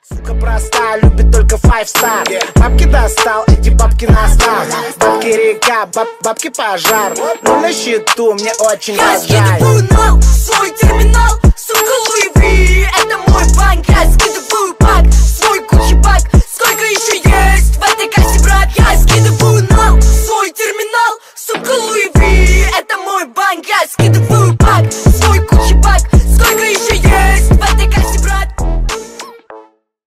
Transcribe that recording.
Сука проста, любит только five star. Бабки достал, эти бабки настал. Бабки река, бабки пожар. Но на счету мне очень жаль. Я скидываю на свой терминал, сука, Луи Ви. Это мой банк, я скидываю